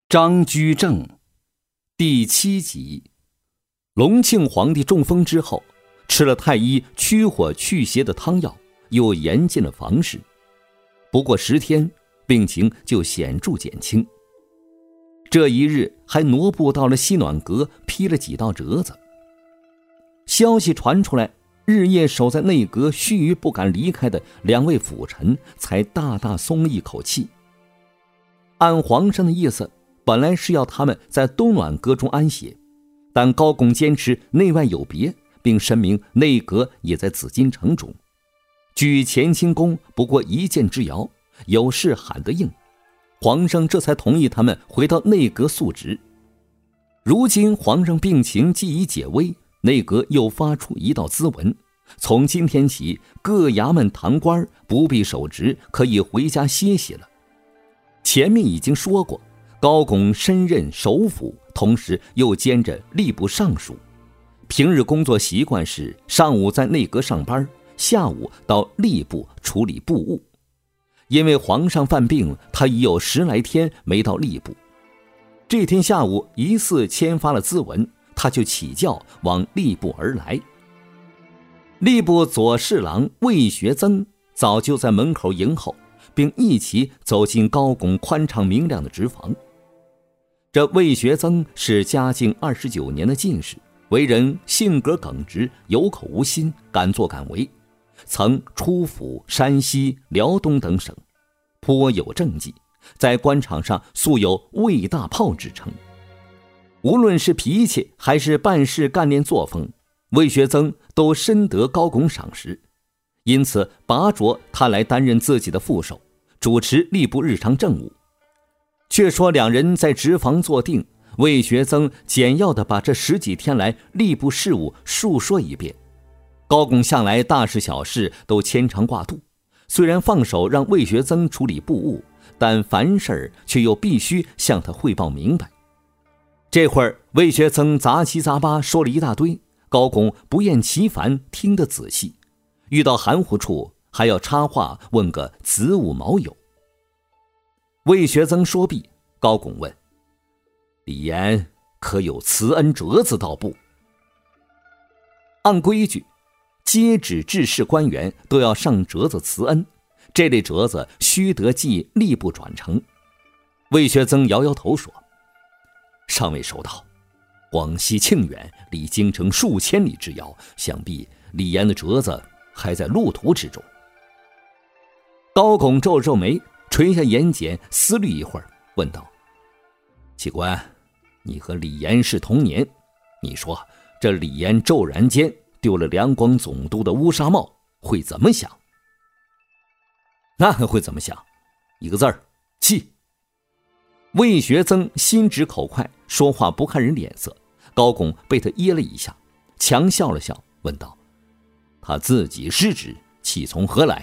张居正第7集。隆庆皇帝中风之后，吃了太医驱火去邪的汤药，又严禁了房事，不过10天，病情就显著减轻。这一日还挪步到了西暖阁，批了几道折子。消息传出来，日夜守在内阁须臾不敢离开的2位辅臣才大大松了一口气。按皇上的意思，本来是要他们在东暖阁中安歇，但高拱坚持内外有别，并申明内阁也在紫禁城中。距乾清宫不过1箭之遥，有事喊得应，皇上这才同意他们回到内阁宿职。如今皇上病情既已解危，内阁又发出一道咨文，从今天起各衙门堂官不必守职，可以回家歇息了。前面已经说过，高拱身任首辅，同时又兼着吏部尚书，平日工作习惯是上午在内阁上班，下午到吏部处理部务。因为皇上犯病，他已有10来天没到吏部。这天下午疑似签发了咨文，他就起轿往吏部而来。吏部左侍郎魏学增早就在门口迎候，并一起走进高拱宽敞明亮的职房。这魏学增是嘉靖29年的进士，为人性格耿直，有口无心，敢作敢为，曾出辅山西、辽东等省，颇有政绩，在官场上素有魏大炮之称。无论是脾气还是办事干练作风，魏学增都深得高拱赏识，因此拔擢他来担任自己的副手，主持吏部日常政务。却说2人在职房坐定，魏学增简要地把这10几天来吏部事务述说一遍。高拱向来大事小事都牵肠挂肚，虽然放手让魏学增处理部务，但凡事却又必须向他汇报明白。这会儿魏学增杂七杂八说了一大堆，高拱不厌其烦，听得仔细，遇到含糊处还要插话问个子午卯酉。魏学增说毕，高拱问：李严可有辞恩折子到部？按规矩，接旨治事官员都要上折子辞恩，这类折子须得寄吏部转呈。魏学增摇摇头说：尚未收到，广西庆远离京城数千里之遥，想必李严的折子还在路途之中。高拱皱皱眉，垂下眼睑，思虑一会儿，问道：启官，你和李严是同年，你说这李严骤然间丢了两广总督的乌纱帽，会怎么想？那还会怎么想？一个字儿，气。魏学增心直口快，说话不看人脸色，高拱被他噎了一下，强笑了笑，问道：他自己失职，气从何来？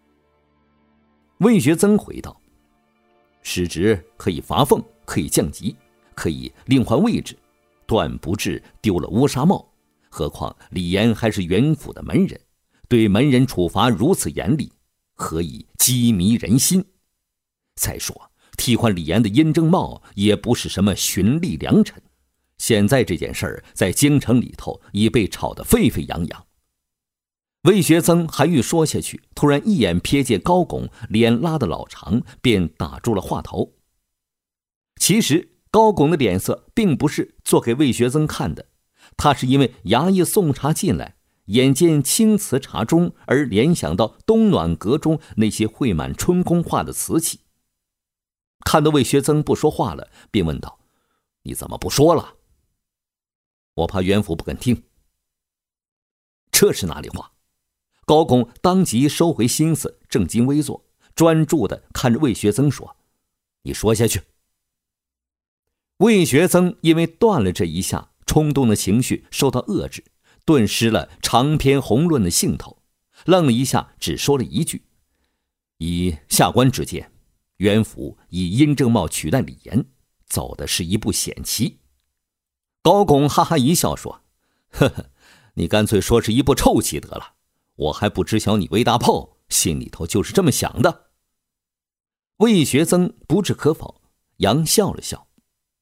魏学增回道：失职可以罚俸，可以降级，可以另换位置，断不至丢了乌纱帽。何况李严还是元府的门人，对门人处罚如此严厉，何以激迷人心？再说替换李严的殷正茂也不是什么循吏良臣，现在这件事儿在京城里头已被炒得沸沸扬扬。魏学增还欲说下去，突然一眼瞥见高拱脸拉得老长，便打住了话头。其实高拱的脸色并不是做给魏学增看的，他是因为衙役送茶进来，眼见青瓷茶盅而联想到东暖阁中那些绘满春宫画的瓷器。看到魏学增不说话了，便问道：你怎么不说了？我怕元府不肯听。这是哪里话？高拱当即收回心思，正襟危坐，专注地看着魏学增说：你说下去。魏学增因为断了这一下，冲动的情绪受到遏制，顿失了长篇宏论的兴头，愣了一下，只说了一句：以下官之见，元府以殷正茂取代李严，走的是一步险棋。高拱哈哈一笑说：呵呵，你干脆说是一步臭棋得了，我还不知晓你魏大炮心里头就是这么想的。魏学增不置可否，扬笑了笑，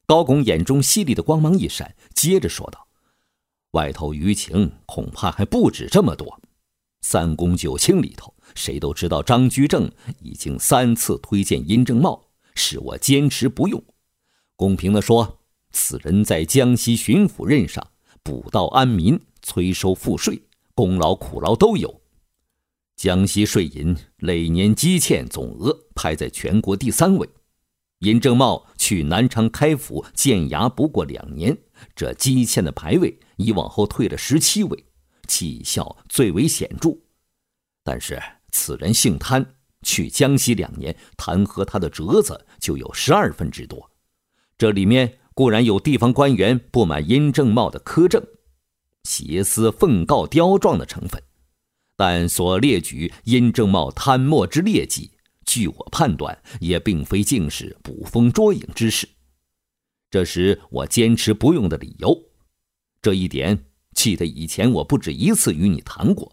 高拱眼中犀利的光芒一闪，接着说道：外头舆情恐怕还不止这么多。三公九卿里头，谁都知道张居正已经3次推荐殷正茂，是我坚持不用。公平地说，此人在江西巡抚任上，捕盗安民，催收赋税，功劳苦劳都有。江西税银累年积欠总额排在全国第3位。殷正茂去南昌开府建衙不过2年，这积欠的排位已往后退了17位，绩效最为显著。但是此人姓贪，去江西2年，弹劾他的折子就有12分之多。这里面固然有地方官员不满殷正茂的苛政，挟私奉告刁状的成分，但所列举殷正茂贪墨之劣迹，据我判断也并非尽是捕风捉影之事，这是我坚持不用的理由。这一点记得以前我不止1次与你谈过。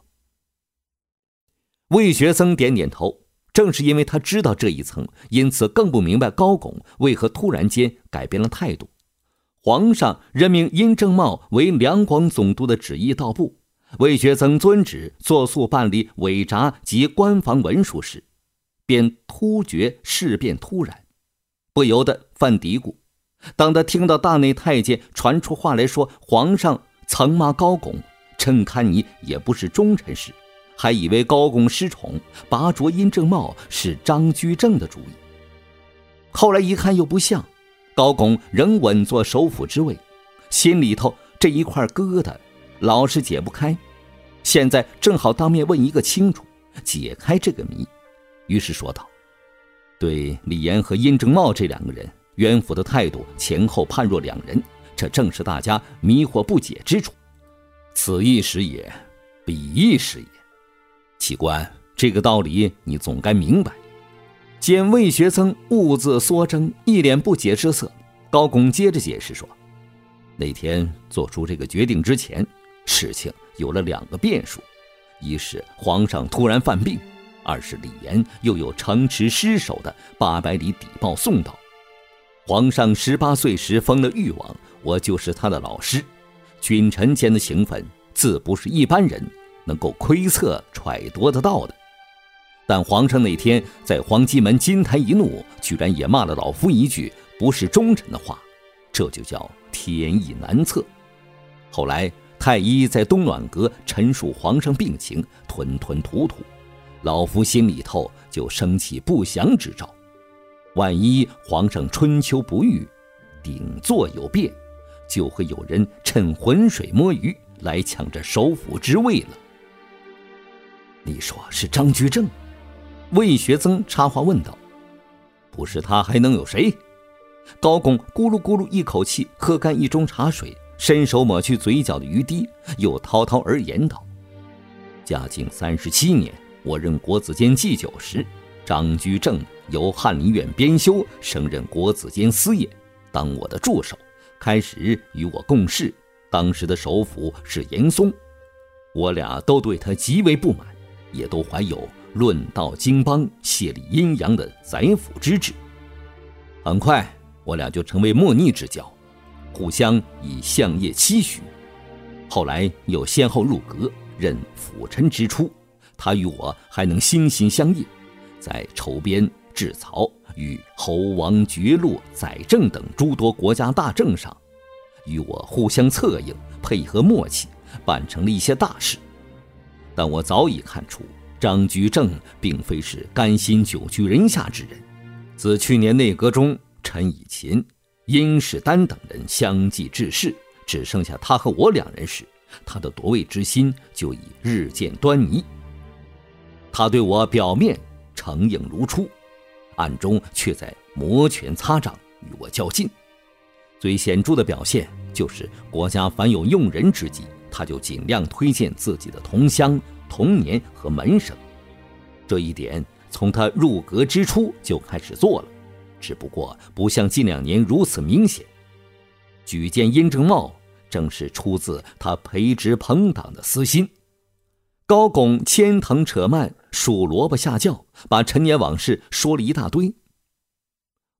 魏学僧点点头，正是因为他知道这一层，因此更不明白高拱为何突然间改变了态度。皇上任命殷正茂为两广总督的旨意到埠，魏学僧遵旨作速办理伪札及官房文书时，便突觉事变突然，不由得犯嘀咕。当他听到大内太监传出话来说皇上曾骂高拱，朕看你也不是忠臣时，还以为高拱失宠，拔擢殷正茂是张居正的主意。后来一看又不像，高拱仍稳坐首辅之位，心里头这一块疙瘩老是解不开，现在正好当面问一个清楚，解开这个谜。于是说道：对李岩和殷正茂这2个人，渊府的态度前后判若两人，这正是大家迷惑不解之处。此一时也，彼一时也。启官，这个道理你总该明白。见魏学僧兀自缩怔，一脸不解之色，高拱接着解释说：那天做出这个决定之前，事情有了2个变数，一是皇上突然犯病，二是李岩又有城池失守的800里底报送到。皇上18岁时封了誉王，我就是他的老师，君臣间的情分自不是一般人能够窥测揣度得到的。但皇上那天在黄鸡门金台一怒，居然也骂了老夫一句不是忠臣的话，这就叫天意难测。后来太医在东暖阁陈述皇上病情，吞吞吐吐，老夫心里头就生起不祥之兆，万一皇上春秋不遇，顶座有变，就会有人趁浑水摸鱼来抢这首辅之位了。你说是张居正？魏学僧插话问道。不是他还能有谁？高拱咕噜咕噜一口气喝干一盅茶水，伸手抹去嘴角的余滴，又滔滔而言道：嘉靖37年，我任国子监祭酒时，张居正由翰林院编修升任国子监司业，当我的助手，开始与我共事。当时的首辅是严嵩，我俩都对他极为不满，也都怀有论道经邦、谢理阴阳的宰辅之志。很快我俩就成为莫逆之交，互相以相业期许。后来又先后入阁，任辅臣之初，他与我还能心心相印，在筹编制曹与侯王爵禄载政等诸多国家大政上，与我互相策应，配合默契，办成了一些大事。但我早已看出张居正并非是甘心久居人下之人。自去年内阁中陈以勤、殷世丹等人相继致仕，只剩下他和我2人时，他的夺位之心就已日见端倪。他对我表面承应如初，暗中却在摩拳擦掌与我较劲。最显著的表现就是国家凡有用人之际，他就尽量推荐自己的同乡、同年和门生。这一点从他入阁之初就开始做了，只不过不像近2年如此明显。举荐殷正茂正是出自他培植朋党的私心。高拱牵藤扯蔓，数萝卜下轿，把陈年往事说了一大堆。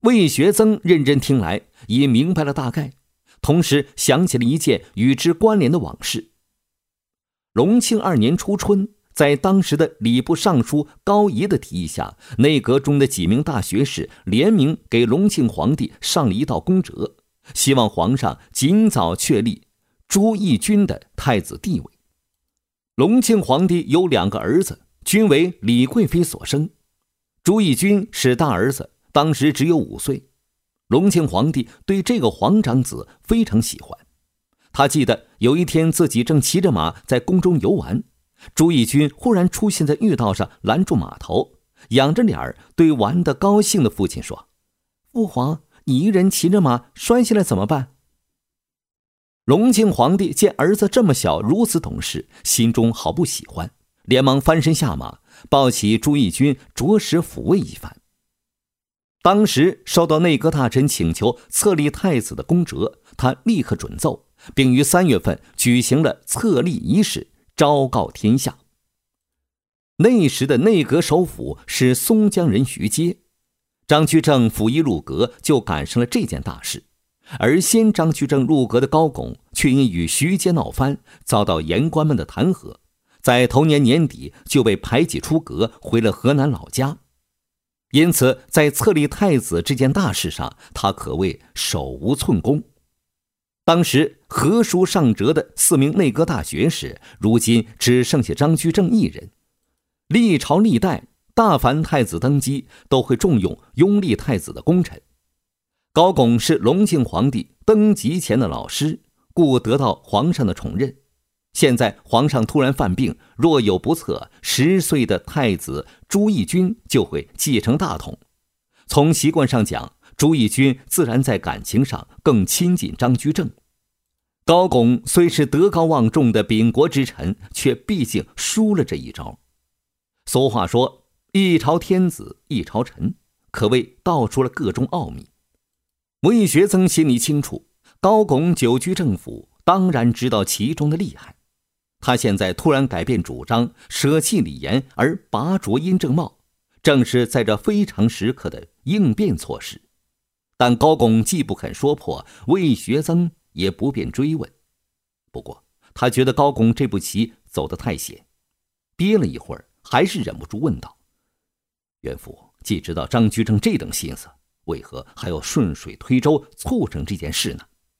魏学曾认真听来，已明白了大概，同时想起了一件与之关联的往事。隆庆2年初春，在当时的礼部尚书高仪的提议下，内阁中的几名大学士联名给隆庆皇帝上了一道公折，希望皇上尽早确立朱翊钧的太子地位。隆庆皇帝有2个儿子，均为李贵妃所生。朱翊钧是大儿子，当时只有5岁。隆庆皇帝对这个皇长子非常喜欢。他记得有一天自己正骑着马在宫中游玩，朱翊钧忽然出现在御道上，拦住马头，仰着脸儿对玩得高兴的父亲说：“父皇，你一人骑着马摔下来怎么办？”隆庆皇帝见儿子这么小如此懂事，心中好不喜欢，连忙翻身下马，抱起朱翊钧着实抚慰一番。当时收到内阁大臣请求册立太子的公折，他立刻准奏，并于3月份举行了册立仪式，昭告天下。那时的内阁首辅是松江人徐阶，张居正甫一入阁就赶上了这件大事，而先张居正入阁的高拱却因与徐阶闹翻，遭到言官们的弹劾，在同年年底就被排挤出阁，回了河南老家。因此在册立太子这件大事上，他可谓手无寸功。当时合书上折的4名内阁大学士，如今只剩下张居正一人。历朝历代大凡太子登基，都会重用拥立太子的功臣。高拱是隆庆皇帝登基前的老师，故得到皇上的宠任。现在皇上突然犯病，若有不测，10岁的太子朱翊钧就会继承大统。从习惯上讲，朱翊钧自然在感情上更亲近张居正。高拱虽是德高望重的秉国之臣，却毕竟输了这一招。俗话说，一朝天子一朝臣，可谓道出了各种奥秘。魏学曾心里清楚，高拱久居政府，当然知道其中的厉害。他现在突然改变主张，舍弃李严而拔擢殷正茂，正是在这非常时刻的应变措施。但高拱既不肯说破，魏学曾也不便追问。不过他觉得高拱这步棋走得太险，憋了一会儿，还是忍不住问道：“元父既知道张居正这等心思，为何还要顺水推舟促成这件事呢？”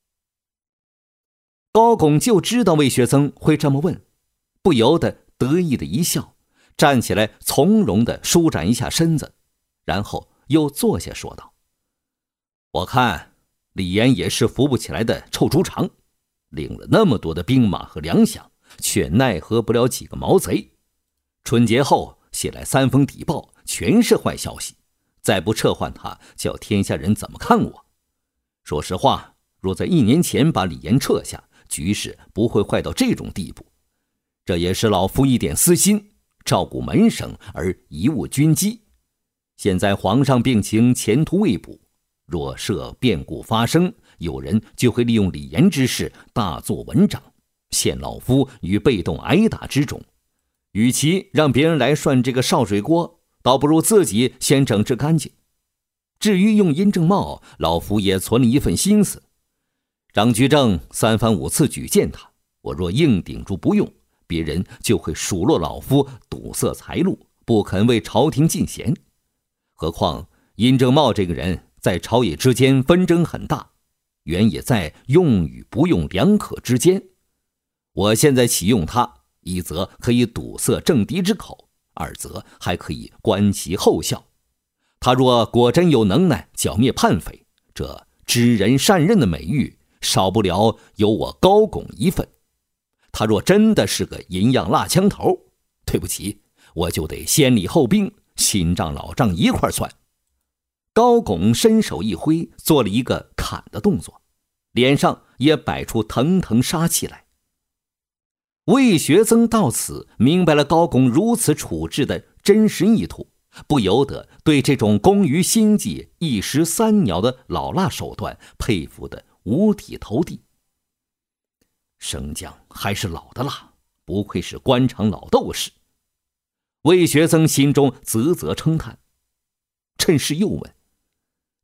高拱就知道魏学曾会这么问，不由得得意的一笑，站起来从容地舒展一下身子，然后又坐下说道：“我看李严也是扶不起来的臭猪肠，领了那么多的兵马和粮饷，却奈何不了几个毛贼。春节后写来3封底报，全是坏消息，再不撤换他，叫天下人怎么看我？说实话，若在1年前把李严撤下，局势不会坏到这种地步。这也是老夫一点私心，照顾门生而贻误军机。现在皇上病情前途未卜，若设变故发生，有人就会利用李严之事大做文章，陷老夫于被动挨打之中。与其让别人来涮这个潲水锅，倒不如自己先整治干净。至于用殷正茂，老夫也存了一份心思。张居正3番5次举荐他，我若硬顶住不用，别人就会数落老夫堵塞财路，不肯为朝廷进贤。何况殷正茂这个人在朝野之间纷争很大，原也在用与不用两可之间。我现在启用他，一则可以堵塞政敌之口，二则还可以观其后效。他若果真有能耐剿灭叛匪，这知人善任的美誉少不了有我高拱一份。他若真的是个银样蜡枪头，对不起，我就得先礼后兵，新账老账一块算。高拱伸手一挥，做了一个砍的动作，脸上也摆出腾腾杀气来。魏学曾到此明白了高拱如此处置的真实意图，不由得对这种工于心计一石三鸟的老辣手段佩服得五体投地。生姜还是老的辣，不愧是官场老斗士。魏学曾心中啧啧称叹，趁势又问：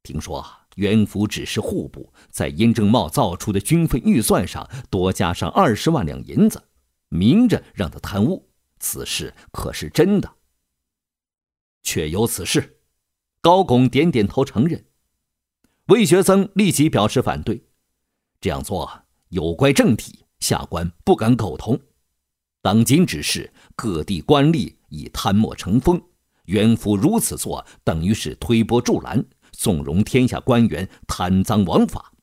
听说袁府指示户部在殷正茂造出的军费预算上多加上20万两银子，明着让他贪污，此事可是真的？确有此事。高拱点点头承认。魏学增立即表示反对，这样做有怪政体，下官不敢苟同。当今之事，各地官吏以贪墨成风，袁府如此做，等于是推波助澜，纵容天下官员贪赃枉法。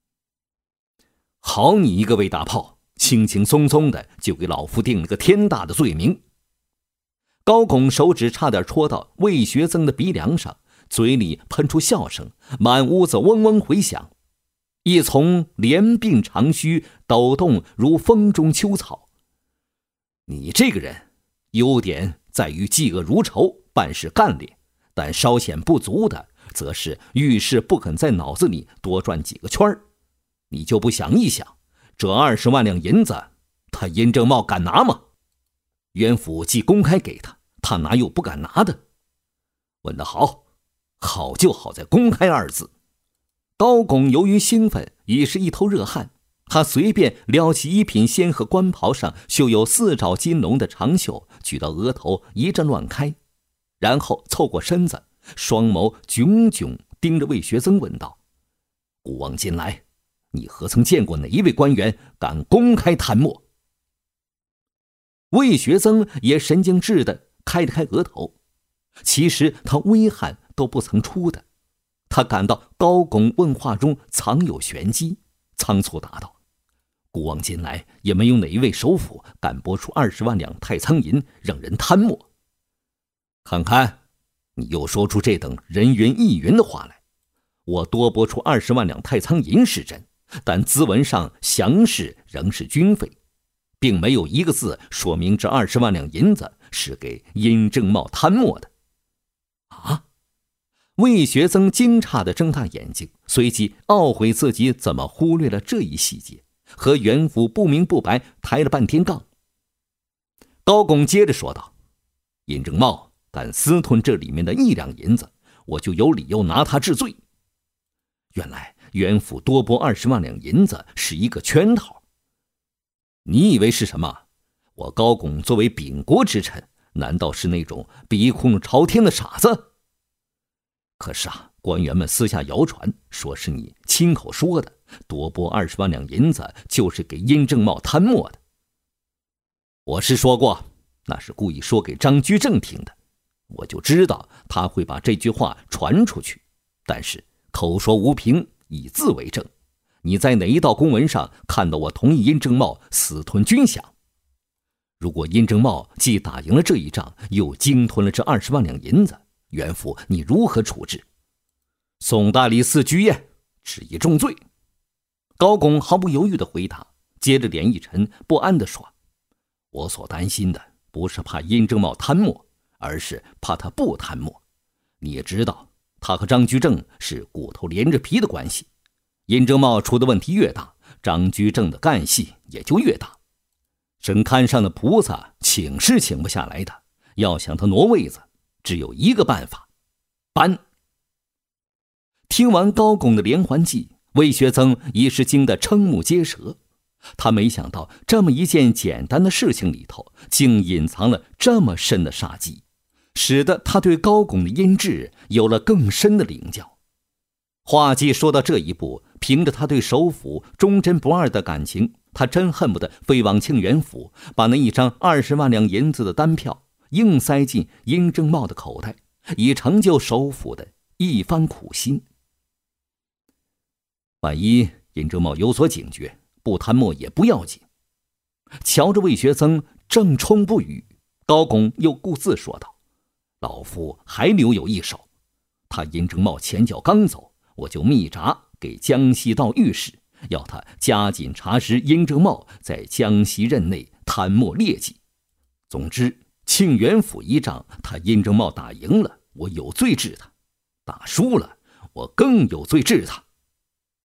好你一个魏大炮，轻轻松松的就给老夫定了个天大的罪名。高拱手指差点戳到魏学增的鼻梁上，嘴里喷出笑声，满屋子嗡嗡回响，一丛连鬓长须抖动如风中秋草。你这个人优点在于嫉恶如仇，办事干练，但稍显不足的则是遇事不肯在脑子里多转几个圈儿。你就不想一想，这20万两银子他殷正茂敢拿吗？袁府既公开给他，他哪有不敢拿的？问得好，好就好在公开二字。高拱由于兴奋，已是一头热汗，他随便撩起一品仙鹤官袍上绣有4爪金龙的长袖，举到额头一阵乱开，然后凑过身子，双眸炯炯盯着魏学增问道：古往今来，你何曾见过哪一位官员敢公开贪墨？魏学增也神经质地开了开额头，其实他微汗都不曾出的。他感到高拱问话中藏有玄机，仓促答道：古往今来也没有哪一位首辅敢拨出20万两太仓银让人贪墨。看看你又说出这等人云亦云的话来。我多拨出20万两太仓银是真，但资文上详示仍是军费，并没有一个字说明这20万两银子是给殷正茂贪墨的。啊！魏学增惊诧地睁大眼睛，随即懊悔自己怎么忽略了这一细节，和袁府不明不白抬了半天杠。高拱接着说道：殷正茂敢私吞这里面的1两银子，我就有理由拿他治罪。原来袁府多拨20万两银子是一个圈套。你以为是什么？我高拱作为秉国之臣，难道是那种逼空朝天的傻子？可是官员们私下谣传，说是你亲口说的，多拨20万两银子就是给殷正茂贪墨的。我是说过，那是故意说给张居正听的，我就知道他会把这句话传出去。但是口说无凭，以字为证，你在哪一道公文上看到我同意殷正茂私吞军饷？如果殷正茂既打赢了这一仗，又鲸吞了这20万两银子，袁府你如何处置？送大理寺居验，治以重罪。高拱毫不犹豫地回答，接着脸一沉，不安地说：我所担心的不是怕殷正茂贪墨，而是怕他不贪墨。你也知道，他和张居正是骨头连着皮的关系，殷正茂出的问题越大，张居正的干系也就越大。神龛上的菩萨请是请不下来的，要想他挪位子，只有一个办法，搬。听完高拱的连环计，魏学增已是惊得瞠目结舌。他没想到这么一件简单的事情里头，竟隐藏了这么深的杀机，使得他对高拱的阴质有了更深的领教。话既说到这一步，凭着他对首辅忠贞不二的感情，他真恨不得飞往庆元府，把那一张20万两银子的单票硬塞进殷正茂的口袋，以成就首辅的一番苦心。万一殷正茂有所警觉，不贪墨也不要紧。瞧着魏学增正冲不语，高拱又顾自说道：老夫还留有一手，他殷正茂前脚刚走，我就密札给江西道御史，要他加紧查实殷正茂在江西任内贪墨劣迹。总之，庆元府一仗，他殷正茂打赢了，我有罪治他；打输了，我更有罪治他。